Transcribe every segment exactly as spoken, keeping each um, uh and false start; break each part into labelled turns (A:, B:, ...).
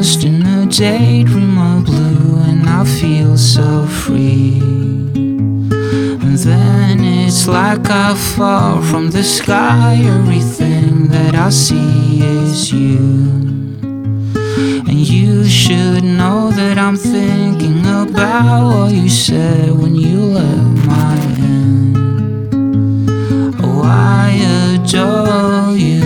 A: lost in a daydream of blue, and I feel so free. And then it's like I fall from the sky. Everything that I see is you. And you should know that I'm thinking about what you said when you left my hand. Oh, I adore you.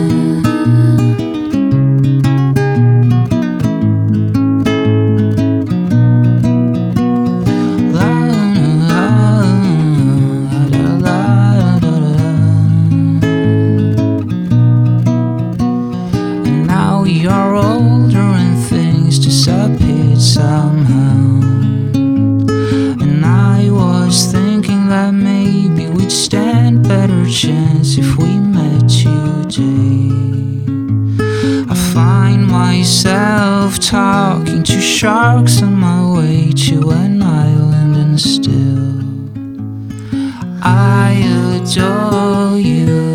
A: You're older and things disappeared somehow. And I was thinking that maybe we'd stand better chance if we met today. I find myself talking to sharks on my way to an island, and still I adore you.